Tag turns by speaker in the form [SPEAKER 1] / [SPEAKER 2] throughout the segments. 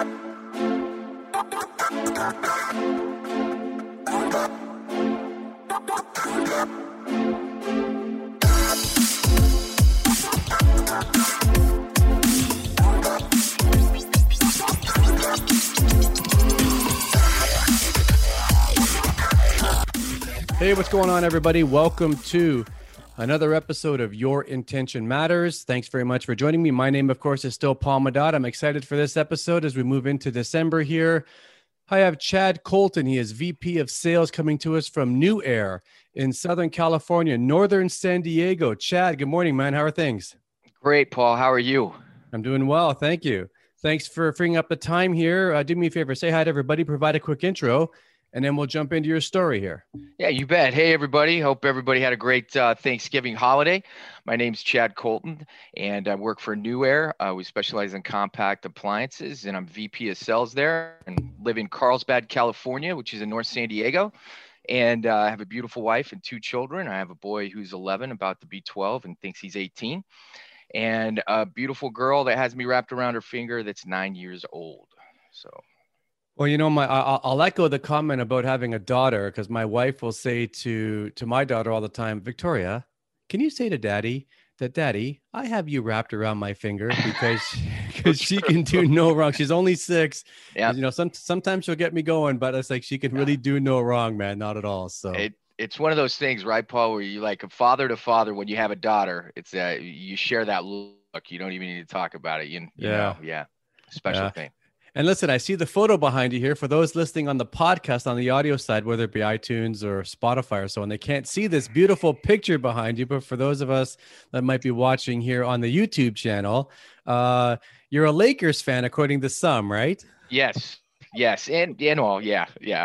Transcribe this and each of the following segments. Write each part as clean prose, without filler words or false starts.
[SPEAKER 1] Hey, what's going on, everybody? Welcome to another episode of Your Intention Matters. Thanks very much for joining me. My name, of course, is still Paul Madad. I'm excited for this episode as we move into December here. I have Chad Colton. He is VP of Sales coming to us from New Air in Southern California, Northern San Diego. Chad, good morning, man. How are things?
[SPEAKER 2] Great, Paul. How are you?
[SPEAKER 1] I'm doing well. Thank you. Thanks for freeing up the time here. Do me a favor. Say hi to everybody. Provide a quick intro. And then we'll jump into your story here.
[SPEAKER 2] Yeah, you bet. Hey, everybody. Hope everybody had a great Thanksgiving holiday. My name's Chad Colton, and I work for New Air. We specialize in compact appliances, and I'm VP of Sales there and live in Carlsbad, California, which is in North San Diego. And I have a beautiful wife and two children. I have a boy who's 11, about to be 12, and thinks he's 18. And a beautiful girl that has me wrapped around her finger that's 9 years old. So...
[SPEAKER 1] Well, you know, I'll echo the comment about having a daughter, because my wife will say to my daughter all the time, Victoria, can you say to Daddy that, Daddy, I have you wrapped around my finger because she can do no wrong. She's only 6.
[SPEAKER 2] Yeah.
[SPEAKER 1] You know, sometimes she'll get me going, but it's like she can really do no wrong, man. Not at all. So
[SPEAKER 2] it's one of those things, right, Paul, where you like a father to father when you have a daughter. It's you share that look. You don't even need to talk about it. You know, special thing.
[SPEAKER 1] And listen, I see the photo behind you here. For those listening on the podcast, on the audio side, whether it be iTunes or Spotify or so on, they can't see this beautiful picture behind you. But for those of us that might be watching here on the YouTube channel, you're a Lakers fan, according to some, right?
[SPEAKER 2] Yes. And all, yeah.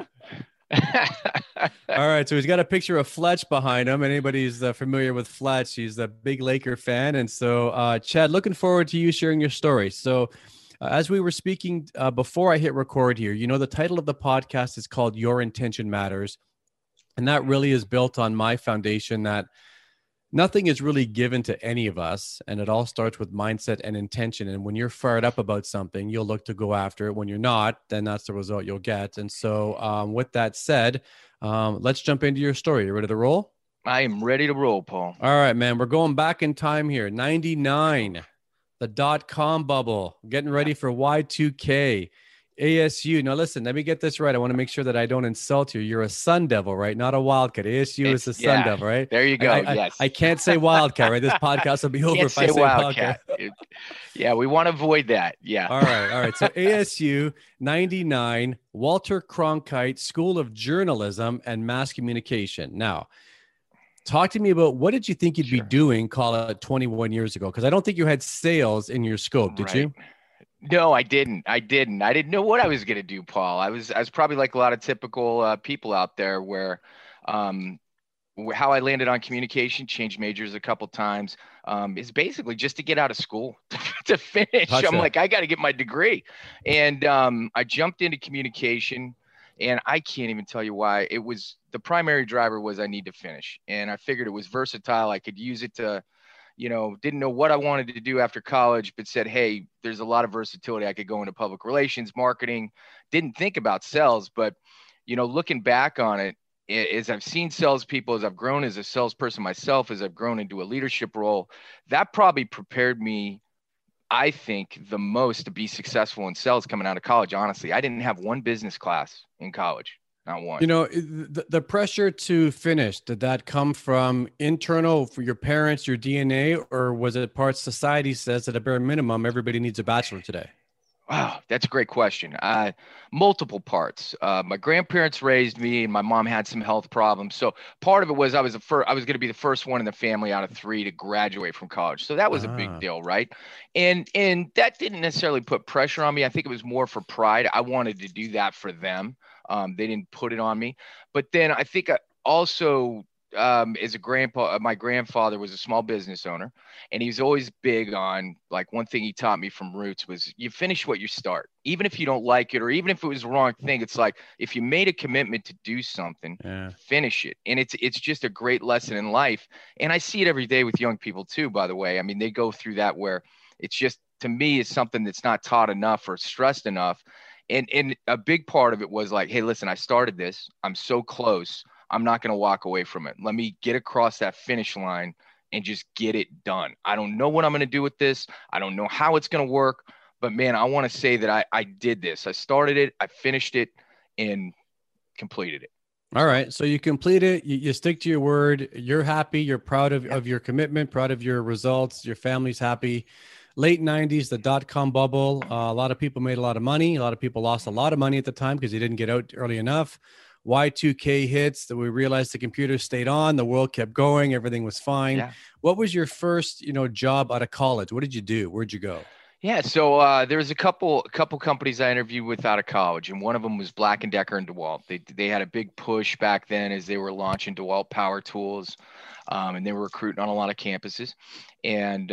[SPEAKER 1] All right. So he's got a picture of Fletch behind him. Anybody who's familiar with Fletch, he's a big Laker fan. And so, Chad, looking forward to you sharing your story. So, as we were speaking before I hit record here, you know, the title of the podcast is called Your Intention Matters. And that really is built on my foundation that nothing is really given to any of us. And it all starts with mindset and intention. And when you're fired up about something, you'll look to go after it. When you're not, then that's the result you'll get. And so with that said, let's jump into your story. You ready to roll?
[SPEAKER 2] I am ready to roll, Paul.
[SPEAKER 1] All right, man. We're going back in time here. 99. The .com bubble, getting ready for Y2K, ASU. Now, listen, let me get this right. I want to make sure that I don't insult you. You're a Sun Devil, right? Not a Wildcat. ASU is a Sun Devil, right?
[SPEAKER 2] There you go. Yes.
[SPEAKER 1] I can't say Wildcat, right? This podcast will be over if I say Wildcat.
[SPEAKER 2] Yeah, we want to avoid that. Yeah.
[SPEAKER 1] All right. So ASU 99, Walter Cronkite School of Journalism and Mass Communication. Now, talk to me about what did you think you'd be doing, call it 21 years ago? Because I don't think you had sales in your scope, did you?
[SPEAKER 2] No, I didn't. I didn't know what I was going to do, Paul. I was probably like a lot of typical people out there where how I landed on communication, changed majors a couple times, is basically just to get out of school to finish. I'm like, I got to get my degree. And I jumped into communication. And I can't even tell you why. It was the primary driver was I need to finish. And I figured it was versatile. I could use it to, didn't know what I wanted to do after college, but said, hey, there's a lot of versatility. I could go into public relations, marketing, didn't think about sales. But, looking back on it, as I've seen salespeople, as I've grown as a salesperson myself, as I've grown into a leadership role, that probably prepared me, I think, the most to be successful in sales coming out of college. Honestly, I didn't have one business class in college, not one.
[SPEAKER 1] The pressure to finish, did that come from internal for your parents, your DNA, or was it part society says at a bare minimum, everybody needs a bachelor today?
[SPEAKER 2] Wow, that's a great question. Multiple parts. My grandparents raised me, and my mom had some health problems. So part of it was I was going to be the first one in the family out of 3 to graduate from college. So that was a big deal, right? And that didn't necessarily put pressure on me. I think it was more for pride. I wanted to do that for them. They didn't put it on me. But then I think I also as a grandpa, my grandfather was a small business owner, and he was always big on, like, one thing he taught me from roots was you finish what you start, even if you don't like it, or even if it was the wrong thing. It's like, if you made a commitment to do something, finish it. And it's just a great lesson in life. And I see it every day with young people too, by the way. I mean, they go through that where it's just to me is something that's not taught enough or stressed enough. And a big part of it was like, hey, listen, I started this. I'm so close. I'm not going to walk away from it. Let me get across that finish line and just get it done. I don't know what I'm going to do with this. I don't know how it's going to work, but man, I want to say that I did this. I started it, I finished it, and completed it.
[SPEAKER 1] All right. So you complete it, you stick to your word. You're happy. You're proud of your commitment, proud of your results. Your family's happy. Late 90s, the dot-com bubble. A lot of people made a lot of money. A lot of people lost a lot of money at the time because they didn't get out early enough. Y2K hits, that we realized the computers stayed on, the world kept going, everything was fine.
[SPEAKER 2] Yeah.
[SPEAKER 1] What was your first, job out of college? What did you do? Where'd you go?
[SPEAKER 2] Yeah, so there was a couple companies I interviewed with out of college, and one of them was Black and Decker and DeWalt. They had a big push back then as they were launching DeWalt Power Tools, and they were recruiting on a lot of campuses. And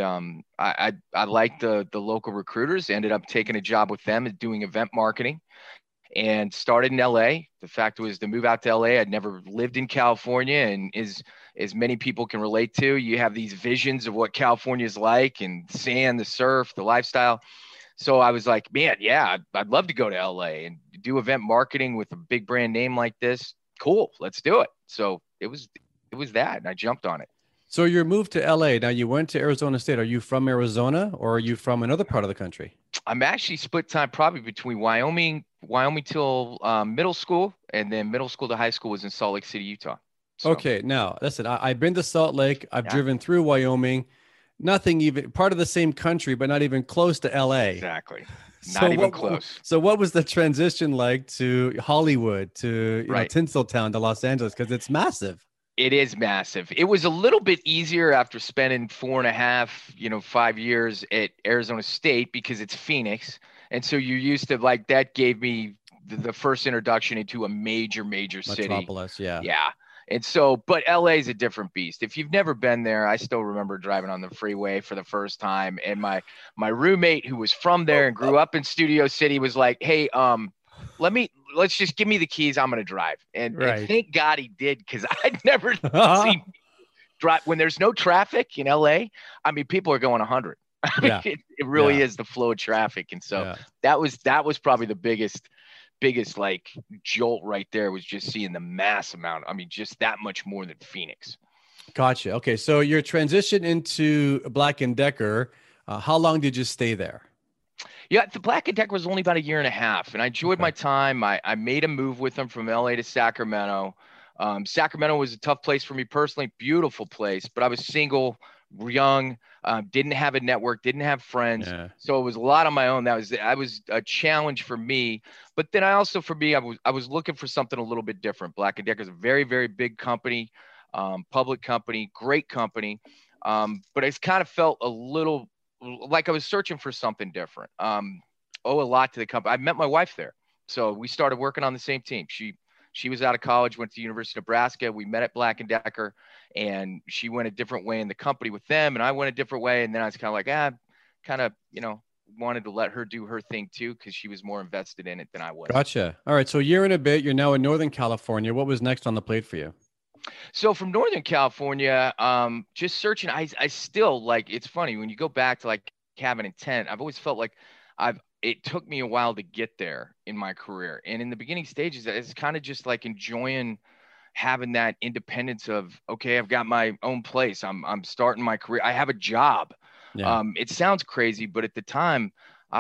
[SPEAKER 2] I liked the local recruiters. Ended up taking a job with them and doing event marketing, and started in LA. The fact was, to move out to LA, I'd never lived in California, and as many people can relate to, you have these visions of what California is like, and sand, the surf, the lifestyle. So I was like, man, yeah, I'd love to go to LA and do event marketing with a big brand name like this. Cool, let's do it. So it was that, and I jumped on it.
[SPEAKER 1] So you moved to LA. Now you went to Arizona State. Are you from Arizona, or are you from another part of the country?
[SPEAKER 2] I'm actually split time probably between Wyoming till middle school, and then middle school to high school was in Salt Lake City, Utah. So,
[SPEAKER 1] Okay, now listen, I've been to Salt Lake. I've
[SPEAKER 2] yeah,
[SPEAKER 1] driven through Wyoming. Nothing even part of the same country, but not even close to LA.
[SPEAKER 2] exactly.
[SPEAKER 1] So
[SPEAKER 2] Not even close.
[SPEAKER 1] So what was the transition like to Hollywood, to
[SPEAKER 2] Right.
[SPEAKER 1] Tinseltown, to Los Angeles? Because it's massive.
[SPEAKER 2] It is massive. It was a little bit easier after spending 4.5, 5 years at Arizona State, because it's Phoenix. And so you're used to, like, that gave me the first introduction into a major city.
[SPEAKER 1] Metropolis, yeah.
[SPEAKER 2] Yeah. And so, but LA is a different beast. If you've never been there, I still remember driving on the freeway for the first time. And my roommate, who was from there and grew up in Studio City, was like, hey, let's just give me the keys. I'm going to drive. And thank God he did, because I'd never seen drive when there's no traffic in LA. I mean, people are going 100. I mean, it really is the flow of traffic. And so that was probably the biggest like jolt right there, was just seeing the mass amount. I mean, just that much more than Phoenix.
[SPEAKER 1] Gotcha. Okay. So your transition into Black & Decker, how long did you stay there?
[SPEAKER 2] Yeah, the Black & Decker was only about 1.5 years, and I enjoyed my time. I made a move with them from LA to Sacramento. Sacramento was a tough place for me personally, beautiful place, but I was single, young, didn't have a network, didn't have friends. Yeah. So it was a lot on my own. That was a challenge for me. But then I was looking for something a little bit different. Black & Decker is a very, very big company, public company, great company. But I kind of felt a little like I was searching for something different. Owe a lot to the company. I met my wife there. So we started working on the same team. She was out of college, went to the University of Nebraska. We met at Black & Decker, and she went a different way in the company with them, and I went a different way. And then I was kind of like, wanted to let her do her thing too, because she was more invested in it than I was.
[SPEAKER 1] Gotcha. All right. So a year and a bit, you're now in Northern California. What was next on the plate for you?
[SPEAKER 2] So from Northern California, just searching, I still, like, it's funny when you go back to like having intent. I've always felt like it took me a while to get there in my career. And in the beginning stages, it's kind of just like enjoying having that independence of, okay, I've got my own place. I'm starting my career. I have a job. Yeah. It sounds crazy, but at the time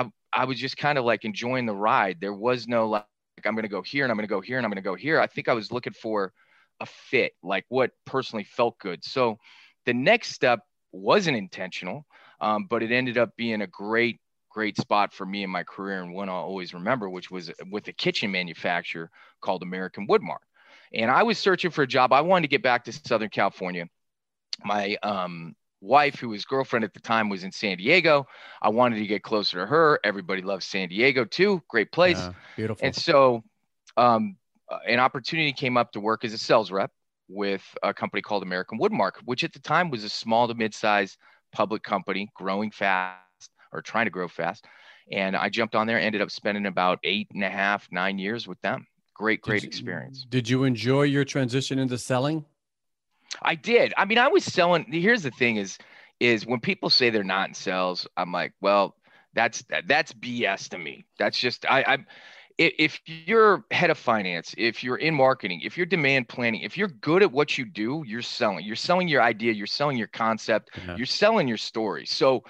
[SPEAKER 2] I was just kind of like enjoying the ride. There was no like, I'm going to go here and I'm going to go here and I'm going to go here. I think I was looking for a fit, like what personally felt good. So the next step wasn't intentional, but it ended up being a great spot for me in my career, and one I'll always remember, which was with a kitchen manufacturer called American Woodmark. And I was searching for a job. I wanted to get back to Southern California. My wife, who was girlfriend at the time, was in San Diego. I wanted to get closer to her. Everybody loves San Diego too. Great place. Yeah,
[SPEAKER 1] beautiful.
[SPEAKER 2] And so an opportunity came up to work as a sales rep with a company called American Woodmark, which at the time was a small to mid-size public company, growing fast, or trying to grow fast. And I jumped on there, ended up spending about 8.5, 9 years with them. Great experience.
[SPEAKER 1] Did you enjoy your transition into selling?
[SPEAKER 2] I did. I mean, I was selling. Here's the thing is when people say they're not in sales, I'm like, well, That's BS to me. That's just if you're head of finance, if you're in marketing, if you're demand planning, if you're good at what you do, you're selling. You're selling your idea, you're selling your concept,
[SPEAKER 1] Yeah.
[SPEAKER 2] you're selling your story. So,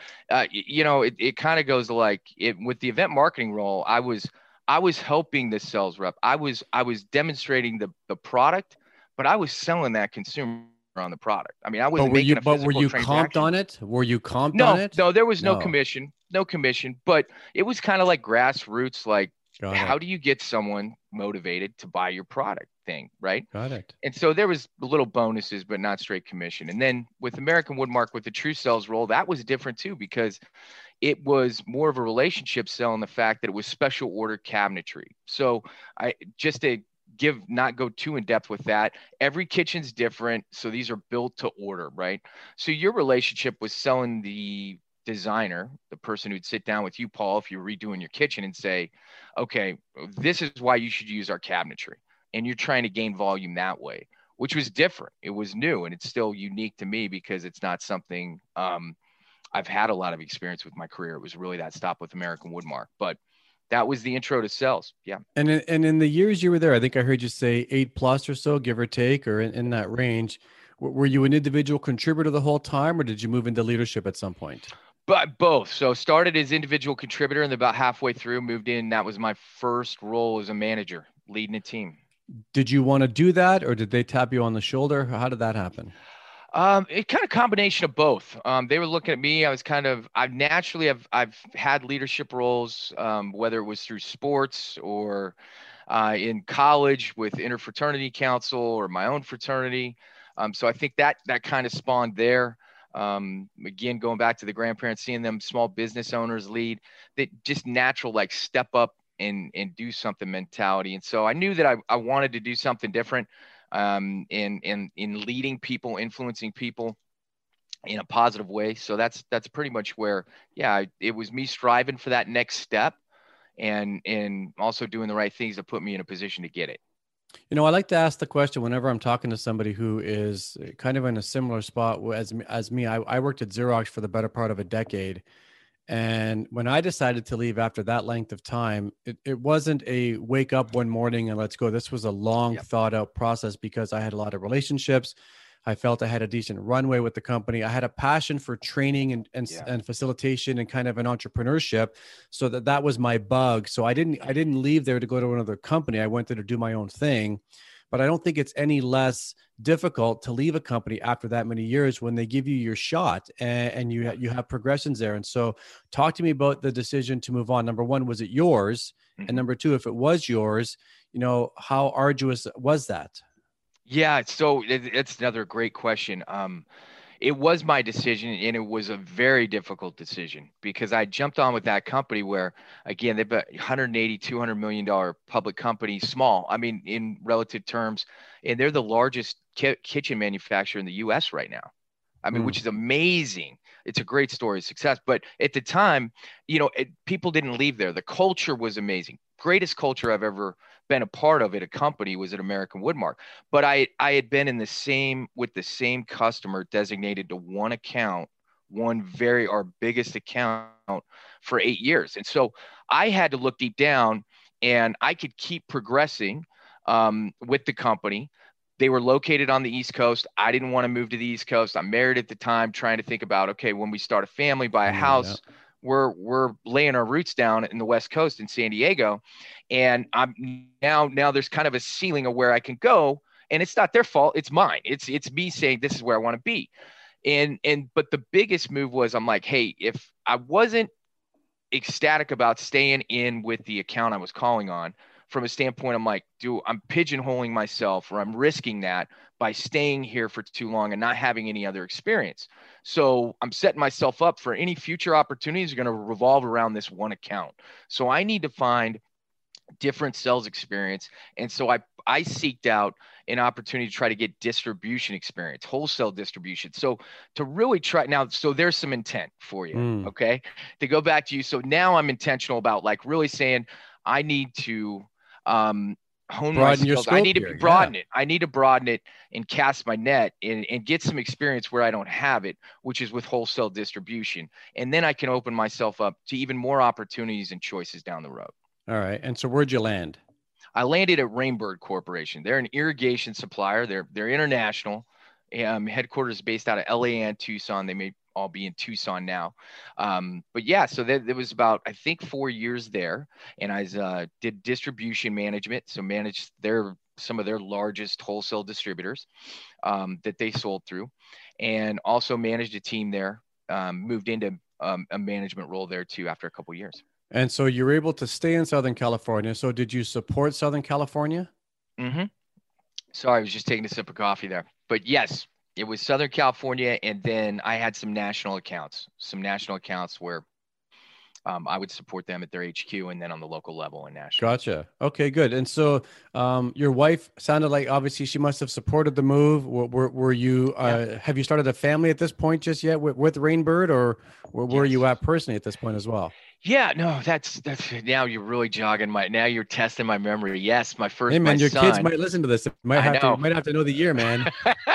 [SPEAKER 2] it kind of goes like it with the event marketing role. I was helping the sales rep. I was demonstrating the product, but I was selling that consumer on the product. I mean, I
[SPEAKER 1] But
[SPEAKER 2] wasn't
[SPEAKER 1] were you
[SPEAKER 2] making a
[SPEAKER 1] but were
[SPEAKER 2] physical
[SPEAKER 1] you comped
[SPEAKER 2] transaction.
[SPEAKER 1] on it? Were you comped on
[SPEAKER 2] No,
[SPEAKER 1] it?
[SPEAKER 2] no, there was no
[SPEAKER 1] No.
[SPEAKER 2] commission, no commission, but it was kind of like grassroots, like
[SPEAKER 1] Got
[SPEAKER 2] how
[SPEAKER 1] it.
[SPEAKER 2] do you get someone motivated to buy your product thing, right?
[SPEAKER 1] Got it.
[SPEAKER 2] And so there was little bonuses, but not straight commission. And then with American Woodmark, with the true sales role, that was different too, because it was more of a relationship sell in the fact that it was special order cabinetry. So I just to give not go too in depth with that. Every kitchen's different, so these are built to order, right? So your relationship was selling the designer, the person who'd sit down with you, Paul, if you're redoing your kitchen and say, okay, this is why you should use our cabinetry. And you're trying to gain volume that way, which was different. It was new and it's still unique to me because it's not something I've had a lot of experience with my career. It was really that stop with American Woodmark, but that was the intro to sales. Yeah.
[SPEAKER 1] And in the years you were there, I think I heard you say 8+ or so, give or take, or in that range. Were you an individual contributor the whole time, or did you move into leadership at some point?
[SPEAKER 2] But both. So started as individual contributor and about halfway through moved in. That was my first role as a manager, leading a team.
[SPEAKER 1] Did you want to do that, or did they tap you on the shoulder? How did that happen?
[SPEAKER 2] It kind of combination of both. They were looking at me. I was kind of, I've had leadership roles, whether it was through sports or in college with interfraternity council or my own fraternity. So I think that kind of spawned there. Again, going back to the grandparents, seeing them small business owners lead, that just natural, like step up and do something mentality. And so I knew that I wanted to do something different in leading people, influencing people in a positive way. So that's pretty much where, yeah, it was me striving for that next step and also doing the right things to put me in a position to get it.
[SPEAKER 1] I like to ask the question whenever I'm talking to somebody who is kind of in a similar spot as me. I worked at Xerox for the better part of a decade. And when I decided to leave after that length of time, it wasn't a wake up one morning and let's go. This was a long
[SPEAKER 2] Yep.
[SPEAKER 1] thought out process because I had a lot of relationships. I felt I had a decent runway with the company. I had a passion for training
[SPEAKER 2] Yeah.
[SPEAKER 1] and facilitation and kind of an entrepreneurship. So that was my bug. So I didn't leave there to go to another company. I went there to do my own thing. But I don't think it's any less difficult to leave a company after that many years when they give you your shot and you have progressions there. And so talk to me about the decision to move on. Number one, was it yours? And
[SPEAKER 2] Mhm.
[SPEAKER 1] number two, if it was yours, how arduous was that?
[SPEAKER 2] Yeah. So it's another great question. It was my decision and it was a very difficult decision because I jumped on with that company where again they've got 180 $200 million public company, small, I mean in relative terms, and they're the largest kitchen manufacturer in the US right now. I mean,
[SPEAKER 1] Hmm.
[SPEAKER 2] which is amazing. It's a great story of success. But at the time, people didn't leave there. The culture was amazing. Greatest culture I've ever been a part of at a company was at American Woodmark. But I had been in the same with the same customer designated to one account, our biggest account for 8 years. And so I had to look deep down and I could keep progressing with the company. They were located on the East Coast. I didn't want to move to the East Coast. I'm married at the time, trying to think about, okay, when we start a family, buy a
[SPEAKER 1] Yeah.
[SPEAKER 2] house, we're laying our roots down in the West Coast in San Diego. And I'm now there's kind of a ceiling of where I can go. And it's not their fault, it's mine. It's me saying this is where I want to be. And but the biggest move was I'm like, hey, if I wasn't ecstatic about staying in with the account I was calling on from a standpoint, I'm like, dude, I'm pigeonholing myself or I'm risking that by staying here for too long and not having any other experience. So I'm setting myself up for any future opportunities are going to revolve around this one account. So I need to find different sales experience. And so I seeked out an opportunity to try to get distribution experience, wholesale distribution. So to really try now, so there's some intent for you.
[SPEAKER 1] Mm.
[SPEAKER 2] Okay. To go back to you. So now I'm intentional about like really saying I need to hone my
[SPEAKER 1] Broaden your
[SPEAKER 2] skills. I
[SPEAKER 1] scope
[SPEAKER 2] need to
[SPEAKER 1] here.
[SPEAKER 2] broaden it. I need to broaden it and cast my net and get some experience where I don't have it, which is with wholesale distribution. And then I can open myself up to even more opportunities and choices down the road.
[SPEAKER 1] All right. And so where'd you land?
[SPEAKER 2] I landed at Rainbird Corporation. They're an irrigation supplier. They're international. Headquarters based out of LA and Tucson. They may all be in Tucson now. But yeah, so there was about, I think, 4 years there. And I did distribution management. So managed some of their largest wholesale distributors that they sold through, and also managed a team there. Moved into a management role there too after a couple of years.
[SPEAKER 1] And so you were able to stay in Southern California. So did you support Southern California?
[SPEAKER 2] Mm-hmm. Sorry, I was just taking a sip of coffee there. But yes, it was Southern California. And then I had some national accounts where I would support them at their HQ and then on the local level and national.
[SPEAKER 1] Gotcha. Okay, good. And so your wife sounded like obviously she must have supported the move. Were you, have you started a family at this point just yet with Rainbird, or where are you at personally at this point as well?
[SPEAKER 2] Yeah, no, that's now you're really now you're testing my memory. Yes, my first,
[SPEAKER 1] hey man,
[SPEAKER 2] my
[SPEAKER 1] your
[SPEAKER 2] son,
[SPEAKER 1] kids might listen to this. Might have to know the year, man.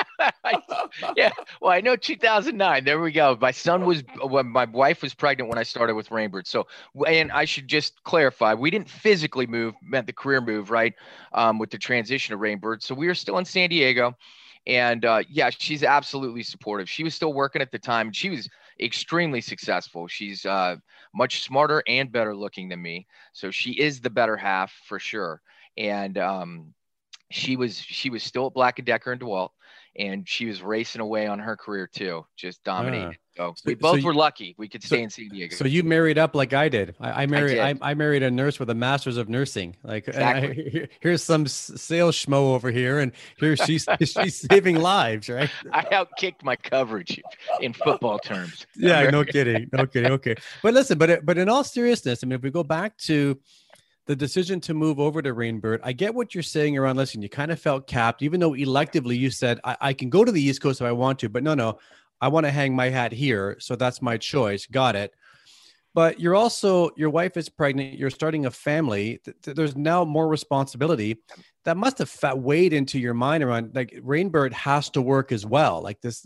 [SPEAKER 2] Yeah, well, I know 2009. There we go. My son was when my wife was pregnant when I started with Rainbird. So, and I should just clarify, we didn't physically move, meant the career move, right? With the transition to Rainbird. So we were still in San Diego. And yeah, she's absolutely supportive. She was still working at the time. She was extremely successful. She's much smarter and better looking than me. So she is the better half for sure. And she was still at Black & Decker in DeWalt, and she was racing away on her career too, just dominating. So we both were lucky we could stay in San Diego.
[SPEAKER 1] So you married up like I did. I married a nurse with a master's of nursing. Like, exactly. Here's some sales schmo over here, and here she's saving lives, right?
[SPEAKER 2] I outkicked my coverage in football terms.
[SPEAKER 1] Yeah, no kidding. Okay, but listen, but in all seriousness, I mean, if we go back to the decision to move over to Rainbird, I get what you're saying around, listen, you kind of felt capped, even though electively you said, I can go to the East Coast if I want to, but no, I want to hang my hat here. So that's my choice. Got it. But you're also, your wife is pregnant. You're starting a family. There's now more responsibility. That must have weighed into your mind around, like, Rainbird has to work as well. Like this,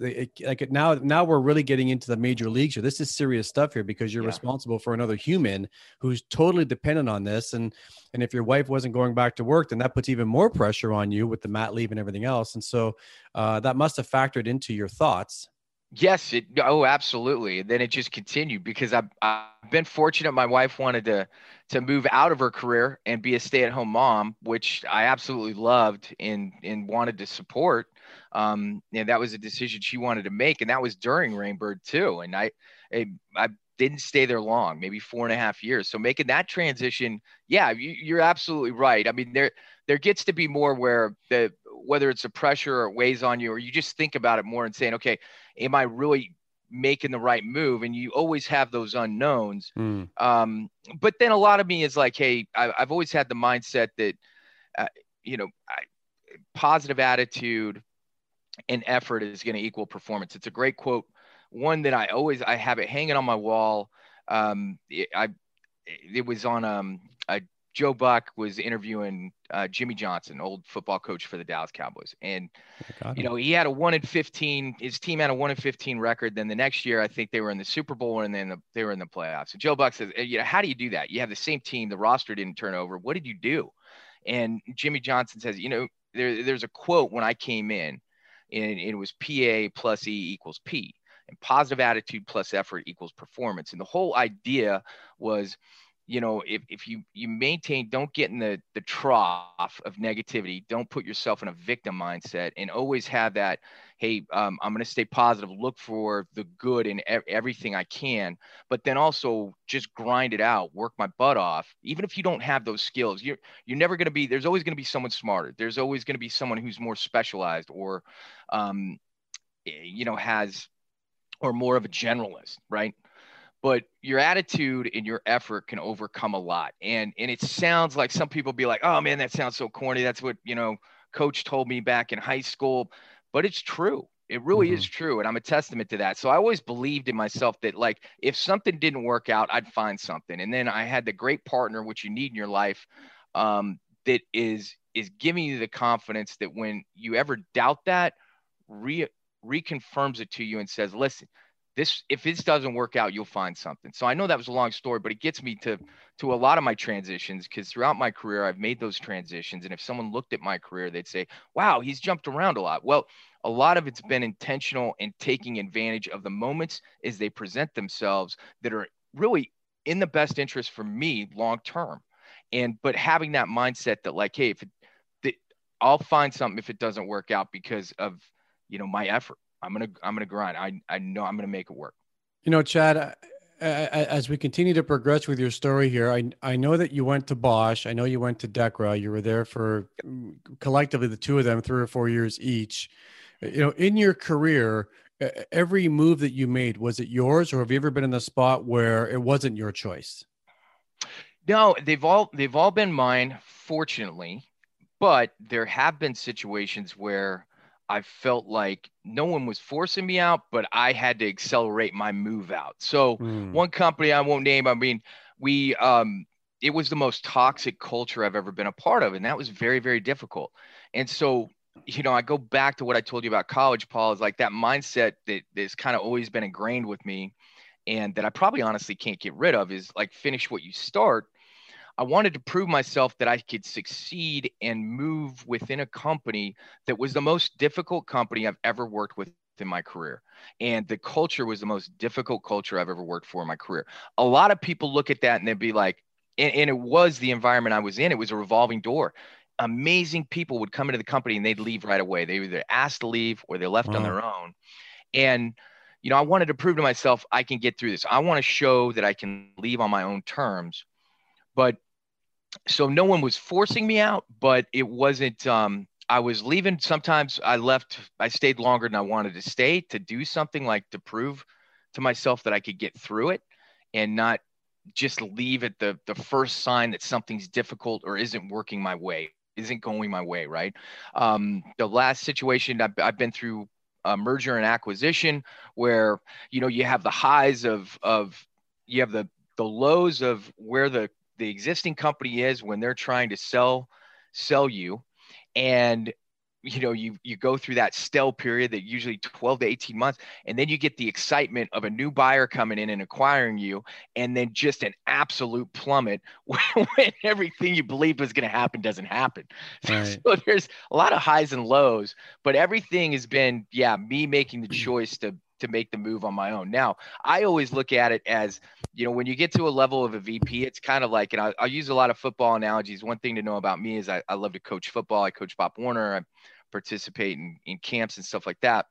[SPEAKER 1] now we're really getting into the major leagues here. This is serious stuff here because you're responsible for another human who's totally dependent on this. And if your wife wasn't going back to work, then that puts even more pressure on you with the mat leave and everything else. And so that must have factored into your thoughts.
[SPEAKER 2] Yes. Absolutely. And then it just continued because I've been fortunate. My wife wanted to move out of her career and be a stay-at-home mom, which I absolutely loved and wanted to support. And that was a decision she wanted to make. And that was during Rainbird too. And I didn't stay there long, maybe 4.5 years. So making that transition, yeah, you're absolutely right. I mean, there gets to be more where whether it's a pressure or it weighs on you, or you just think about it more and saying, okay, am I really making the right move? And you always have those unknowns. But then a lot of me is like, hey, I've always had the mindset that, positive attitude and effort is going to equal performance. It's a great quote. One that I have it hanging on my wall. It was on Joe Buck was interviewing Jimmy Johnson, old football coach for the Dallas Cowboys. And, he had a 1-15, his team had a 1-15 record. Then the next year, I think they were in the Super Bowl and then they were in the playoffs. And Joe Buck says, how do you do that? You have the same team. The roster didn't turn over. What did you do? And Jimmy Johnson says, there's a quote when I came in, and it was PA plus E equals P, and positive attitude plus effort equals performance. And the whole idea was, if you maintain, don't get in the trough of negativity, don't put yourself in a victim mindset, and always have that, hey, I'm going to stay positive, look for the good in everything I can, but then also just grind it out, work my butt off. Even if you don't have those skills, you're never going to be, there's always going to be someone smarter. There's always going to be someone who's more specialized or, has, or more of a generalist, right? But your attitude and your effort can overcome a lot. And it sounds like some people be like, oh man, that sounds so corny. That's what, coach told me back in high school, but it's true. It really is true. And I'm a testament to that. So I always believed in myself that, like, if something didn't work out, I'd find something. And then I had the great partner, which you need in your life, that is is giving you the confidence that when you ever doubt that, reconfirms it to you and says, listen, if this doesn't work out, you'll find something. So I know that was a long story, but it gets me to a lot of my transitions, because throughout my career, I've made those transitions. And if someone looked at my career, they'd say, wow, he's jumped around a lot. Well, a lot of it's been intentional and taking advantage of the moments as they present themselves that are really in the best interest for me long term. But having that mindset that like, hey, I'll find something if it doesn't work out because of, my effort. I'm gonna grind. I know I'm gonna make it work.
[SPEAKER 1] Chad, as we continue to progress with your story here, I know that you went to Bosch. I know you went to Dekra. You were there for collectively, the two of them, 3 or 4 years each. In your career, every move that you made, was it yours, or have you ever been in a spot where it wasn't your choice?
[SPEAKER 2] No, they've all been mine, fortunately, but there have been situations where I felt like no one was forcing me out, but I had to accelerate my move out. So one company I won't name, I mean, it was the most toxic culture I've ever been a part of. And that was very, very difficult. And so, I go back to what I told you about college, Paul, is like that mindset that's kind of always been ingrained with me, and that I probably honestly can't get rid of, is like, finish what you start. I wanted to prove myself that I could succeed and move within a company that was the most difficult company I've ever worked with in my career. And the culture was the most difficult culture I've ever worked for in my career. A lot of people look at that and they'd be like, and it was the environment I was in. It was a revolving door. Amazing people would come into the company and they'd leave right away. They were either asked to leave or they left on their own. And I wanted to prove to myself I can get through this. I want to show that I can leave on my own terms. But so no one was forcing me out, but it wasn't, I was leaving. Sometimes I stayed longer than I wanted to stay, to do something, like to prove to myself that I could get through it and not just leave at the first sign that something's difficult or isn't working my way, isn't going my way. Right. The last situation I've been through, a merger and acquisition, where, you have the highs of you have the lows of where the existing company is when they're trying to sell you. And, you go through that stale period that usually 12 to 18 months. And then you get the excitement of a new buyer coming in and acquiring you. And then just an absolute plummet when everything you believed was going to happen doesn't happen. Right. So there's a lot of highs and lows, but everything has been, me making the choice to make the move on my own. Now, I always look at it as, when you get to a level of a VP, it's kind of like, and I'll use a lot of football analogies. One thing to know about me is I love to coach football. I coach Pop Warner. I participate in camps and stuff like that.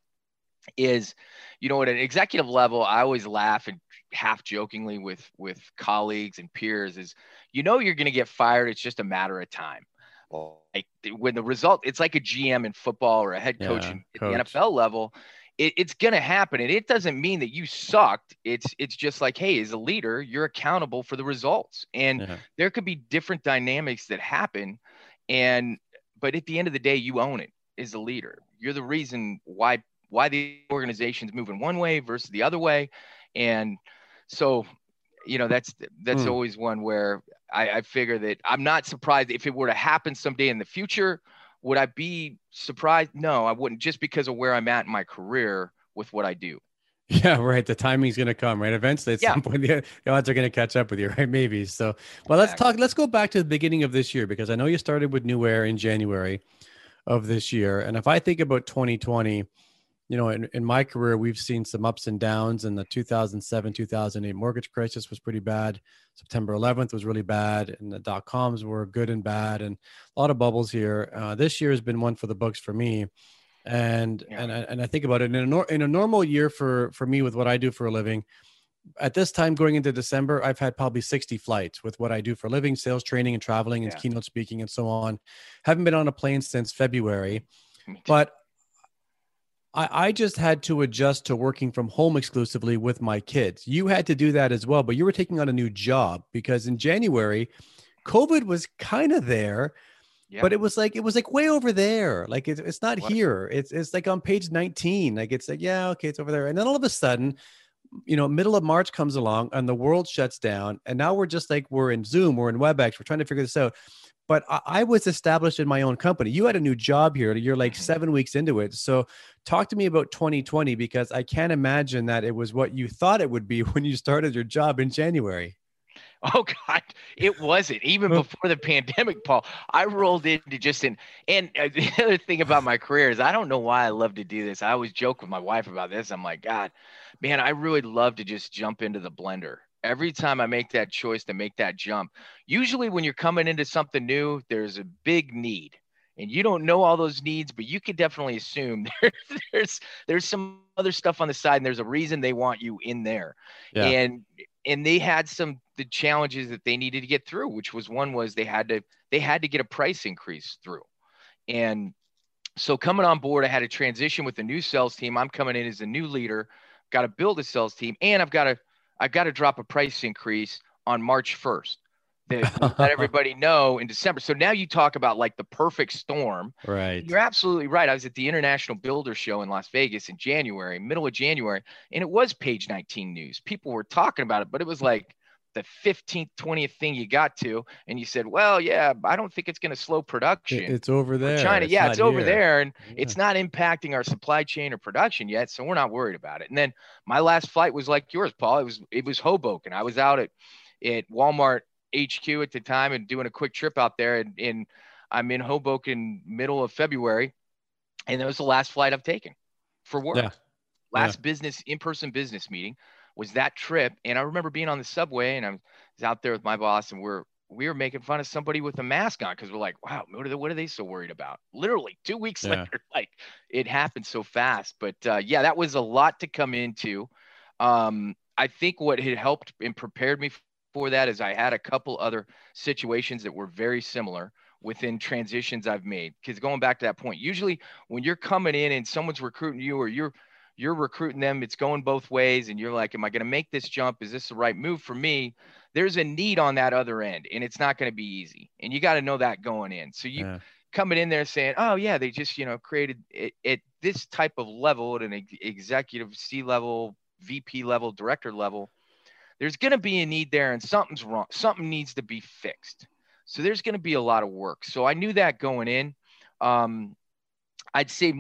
[SPEAKER 2] Is, at an executive level, I always laugh and half jokingly with colleagues and peers is, you're going to get fired. It's just a matter of time. Like when the result, it's like a GM in football or a head coach at the NFL level. It's going to happen. And it doesn't mean that you sucked. It's just like, hey, as a leader, you're accountable for the results. And there could be different dynamics that happen. But at the end of the day, you own it as a leader. You're the reason why the organization's moving one way versus the other way. And so, that's always one where I figure that I'm not surprised if it were to happen someday in the future. Would I be surprised? No, I wouldn't, just because of where I'm at in my career with what I do.
[SPEAKER 1] Yeah, right. The timing's going to come, right? Eventually, at some point, the odds are going to catch up with you, right? Maybe. So, well, let's go back to the beginning of this year, because I know you started with New Air in January of this year. And if I think about 2020, in my career, we've seen some ups and downs. And the 2007, 2008 mortgage crisis was pretty bad. September 11th was really bad. And the dot-coms were good and bad. And a lot of bubbles here. This year has been one for the books for me. And I think about it in a normal year for me with what I do for a living. At this time going into December, I've had probably 60 flights with what I do for a living, sales training and traveling and keynote speaking and so on. Haven't been on a plane since February, but I just had to adjust to working from home exclusively with my kids. You had to do that as well, but you were taking on a new job because in January, COVID was kind of there, but it was like way over there. Like it's not here. It's like on page 19. Like it's like, okay, it's over there. And then all of a sudden, middle of March comes along and the world shuts down. And now we're just like, we're in Zoom, we're in WebEx, we're trying to figure this out. But I was established in my own company. You had a new job here. You're like 7 weeks into it. So talk to me about 2020, because I can't imagine that it was what you thought it would be when you started your job in January.
[SPEAKER 2] Oh God, it wasn't even before the pandemic, Paul. I rolled into the other thing about my career is I don't know why I love to do this. I always joke with my wife about this. I'm like, God, man, I really love to just jump into the blender. Every time I make that choice to make that jump, usually when you're coming into something new, there's a big need. And you don't know all those needs, but you could definitely assume there's some other stuff on the side, and there's a reason they want you in there.
[SPEAKER 1] Yeah.
[SPEAKER 2] And they had the challenges that they needed to get through, which was they had to get a price increase through. And so coming on board, I had a transition with the new sales team. I'm coming in as a new leader, got to build a sales team, and I've got to drop a price increase on March 1st. That let everybody know in December. So now you talk about like the perfect storm.
[SPEAKER 1] Right.
[SPEAKER 2] You're absolutely right. I was at the International Builder Show in Las Vegas in January, middle of January, and it was page 19 news. People were talking about it, but it was like the 15th, 20th thing you got to, and you said, well, yeah, I don't think it's going to slow production.
[SPEAKER 1] It's over there.
[SPEAKER 2] China. It's over there, and
[SPEAKER 1] it's
[SPEAKER 2] not impacting our supply chain or production yet, so we're not worried about it. And then my last flight was like yours, Paul. It was Hoboken. I was out at Walmart HQ at the time and doing a quick trip out there, and I'm in Hoboken middle of February, and that was the last flight I've taken for work.
[SPEAKER 1] Yeah.
[SPEAKER 2] Last in-person business meeting was that trip. And I remember being on the subway, and I was out there with my boss, and we were making fun of somebody with a mask on, because we're like, wow, what are they so worried about? Literally 2 weeks later, like it happened so fast. But that was a lot to come into. I think what had helped and prepared me for that is I had a couple other situations that were very similar within transitions I've made. Because going back to that point, usually when you're coming in and someone's recruiting you, or you're recruiting them, it's going both ways, and you're like, am I going to make this jump? Is this the right move for me? There's a need on that other end, and it's not going to be easy. And you got to know that going in. So you coming in there saying, oh yeah, they just, created it at this type of level, at an executive C-level, VP level, director level, there's going to be a need there, and something's wrong. Something needs to be fixed. So there's going to be a lot of work. So I knew that going in. I'd say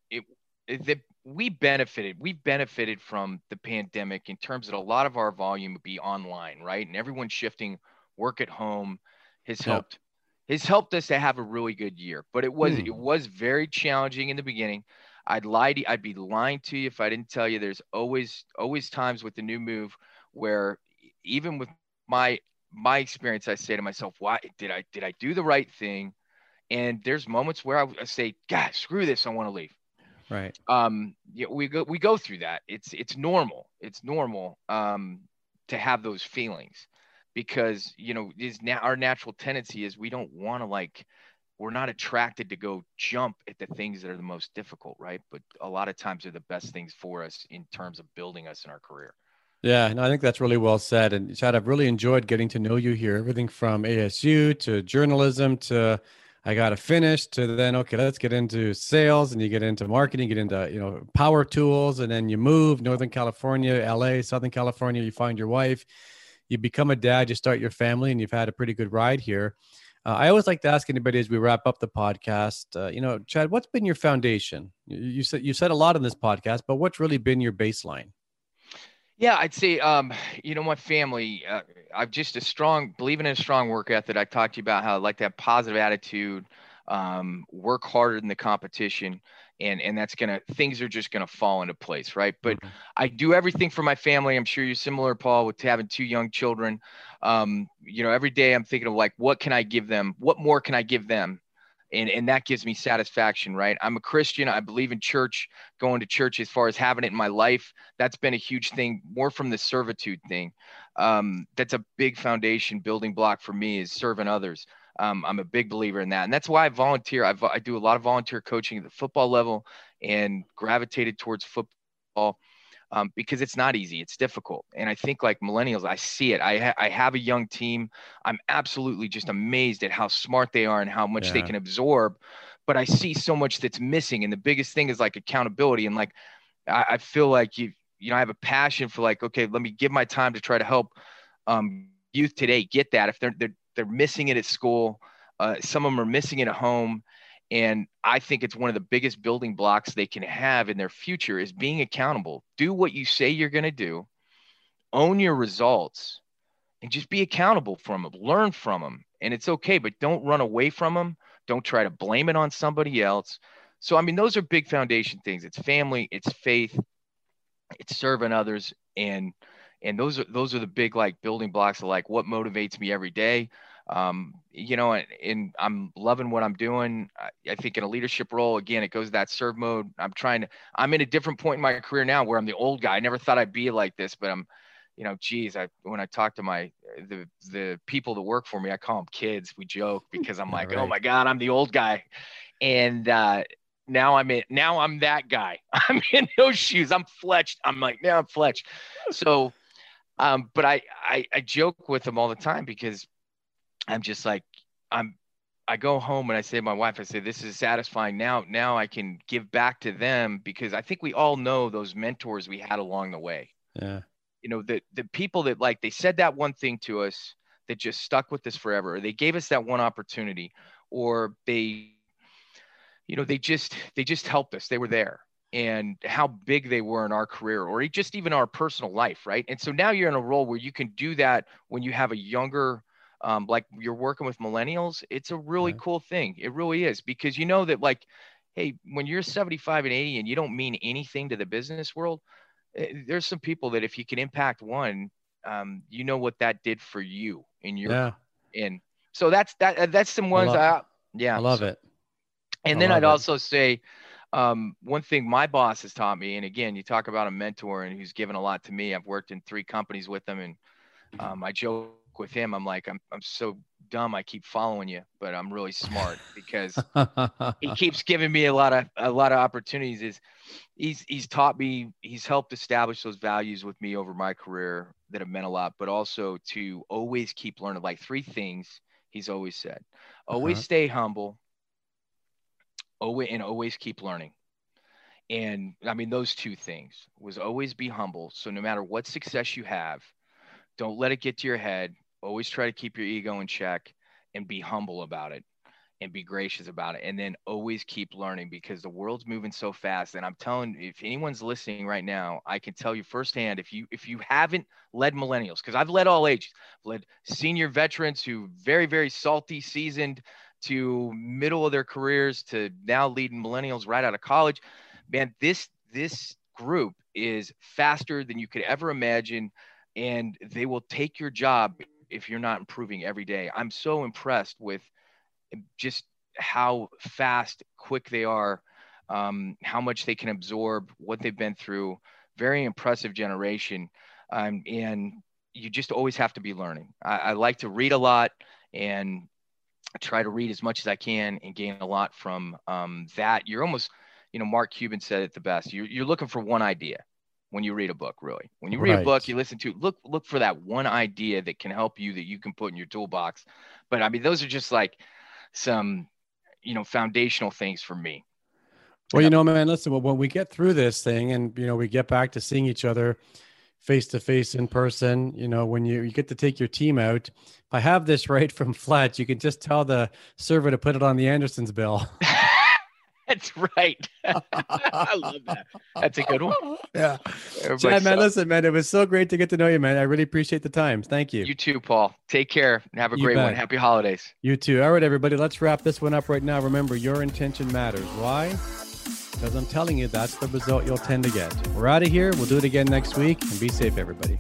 [SPEAKER 2] that we benefited from the pandemic in terms that a lot of our volume would be online, right? And everyone shifting work at home has helped us to have a really good year. But it was very challenging in the beginning. I'd be lying to you if I didn't tell you there's always times with the new move where, even with my experience, I say to myself, why did I do the right thing? And there's moments where I say, God, screw this, I want to leave.
[SPEAKER 1] Right.
[SPEAKER 2] We go through that. It's normal. It's normal to have those feelings, because our natural tendency is we don't want to, we're not attracted to go jump at the things that are the most difficult, right? But a lot of times they're the best things for us in terms of building us in our career.
[SPEAKER 1] Yeah, no, I think that's really well said. And Chad, I've really enjoyed getting to know you here. Everything from ASU to journalism to I got to finish to then, okay, let's get into sales, and you get into marketing, get into, power tools, and then you move Northern California, LA, Southern California, you find your wife, you become a dad, you start your family, and you've had a pretty good ride here. I always like to ask anybody as we wrap up the podcast, Chad, what's been your foundation? You said a lot in this podcast, but what's really been your baseline?
[SPEAKER 2] Yeah, I'd say, my family, I've just believing in a strong work ethic. I talked to you about how I like to have positive attitude, work harder than the competition, and things are just going to fall into place. Right. But I do everything for my family. I'm sure you're similar, Paul, with having 2 young children. Every day I'm thinking of what can I give them? What more can I give them? And that gives me satisfaction, right? I'm a Christian. I believe in church, going to church as far as having it in my life. That's been a huge thing, more from the servitude thing. That's a big foundation building block for me, is serving others. I'm a big believer in that. And that's why I volunteer. I do a lot of volunteer coaching at the football level, and gravitated towards football because it's not easy. It's difficult. And I think, like millennials, I see it. I have a young team. I'm absolutely just amazed at how smart they are and how much they can absorb. But I see so much that's missing. And the biggest thing is accountability. And I feel like I have a passion for like, okay, let me give my time to try to help youth today get that. If they're missing it at school, some of them are missing it at home. And I think it's one of the biggest building blocks they can have in their future is being accountable. Do what you say you're going to do, own your results, and just be accountable from them, learn from them. And it's okay, but don't run away from them. Don't try to blame it on somebody else. So, I mean, those are big foundation things. It's family, it's faith, it's serving others. And those are the big, like, building blocks of like what motivates me every day. And I'm loving what I'm doing. I think in a leadership role, again, it goes to that serve mode. I'm in a different point in my career now where I'm the old guy. I never thought I'd be like this, but when I talk to the people that work for me, I call them kids. We joke because I'm like, right. Oh my God, I'm the old guy. And now I'm that guy. I'm in those shoes. I'm Fletched. I'm like, now I'm Fletched. So, but I joke with them all the time because I'm just like, I go home and I say to my wife, I say, this is satisfying. Now I can give back to them because I think we all know those mentors we had along the way.
[SPEAKER 1] Yeah.
[SPEAKER 2] The people that, like, they said that one thing to us that just stuck with us forever. Or they gave us that one opportunity, or they just helped us. They were there, and how big they were in our career or just even our personal life. Right. And so now you're in a role where you can do that when you have a younger, like you're working with millennials. It's a really cool thing. It really is, because that, like, hey, when you're 75 and 80 and you don't mean anything to the business world, there's some people that if you can impact one, what that did for you in your, and so that's some ones. I
[SPEAKER 1] love it.
[SPEAKER 2] And then I'd also say, one thing my boss has taught me, and again, you talk about a mentor and who's given a lot to me. I've worked in 3 companies with him, and I joke with him. I'm like, I'm so dumb. I keep following you, but I'm really smart because he keeps giving me a lot of opportunities. He's taught me, he's helped establish those values with me over my career that have meant a lot, but also to always keep learning. Like 3 things he's always said: always stay humble, always keep learning. And I mean, those 2 things was always be humble. So no matter what success you have, don't let it get to your head. Always try to keep your ego in check and be humble about it and be gracious about it. And then always keep learning, because the world's moving so fast. And I'm telling you, if anyone's listening right now, I can tell you firsthand, if you haven't led millennials, because I've led all ages, I've led senior veterans who very, very salty, seasoned, to middle of their careers, to now leading millennials right out of college. Man, this group is faster than you could ever imagine, and they will take your job if you're not improving every day. I'm so impressed with just how fast, quick they are, how much they can absorb, what they've been through. Very impressive generation. And you just always have to be learning. I like to read a lot, and I try to read as much as I can and gain a lot from that. You're almost, Mark Cuban said it the best. You're looking for one idea when you read a book, really. When you read a book, you listen to, look for that one idea that can help you, that you can put in your toolbox. But I mean, those are just like some, foundational things for me.
[SPEAKER 1] Well, man, listen, when we get through this thing and, we get back to seeing each other face to face in person, when you get to take your team out, if I have this right from Fletch, you can just tell the server to put it on the Andersons bill.
[SPEAKER 2] That's right. I love that. That's a good one.
[SPEAKER 1] Yeah. Chad, man, listen, man, it was so great to get to know you, man. I really appreciate the time. Thank you.
[SPEAKER 2] You too, Paul. Take care and have a great one. Happy holidays.
[SPEAKER 1] You too. All right, everybody, let's wrap this one up right now. Remember, your intention matters. Why? Because I'm telling you, that's the result you'll tend to get. We're out of here. We'll do it again next week, and be safe, everybody.